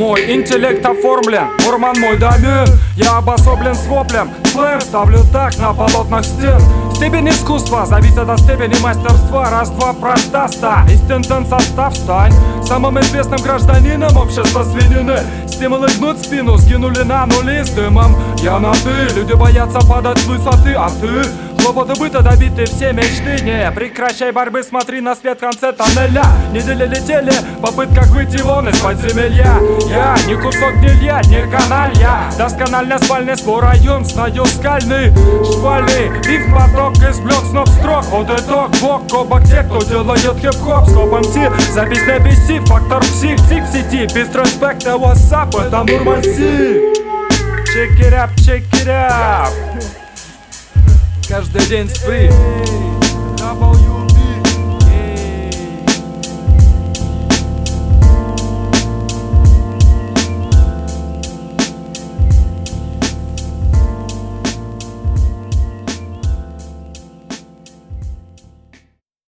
Мой интеллект оформлен, урман мой домен. Я обособлен с воплем, слэм ставлю так на полотнах стен. Степень искусства зависит от степени мастерства. Раз-два продаста, истинный состав стань самым известным гражданином общества свинины. Стимулы гнут спину, сгинули на нули с дымом. Я на ты, люди боятся падать с высоты, а ты? Хлопоты быта добиты все мечты. Не прекращай борьбы, смотри на свет в конце тоннеля. Недели летели в попытках выйти вон из подземелья. Я не кусок белья, не каналья. Досконально спальный свой район, знаю скальный, шквальный рифм поток из блок снов строк. Вот итог, бок о бок те, кто делает хип-хоп. Скоп МС, запись на PC, фактор псих, псих в сети. Без респекта, what's up, это Мурманси. Check it up, check it up. Каждый день спри.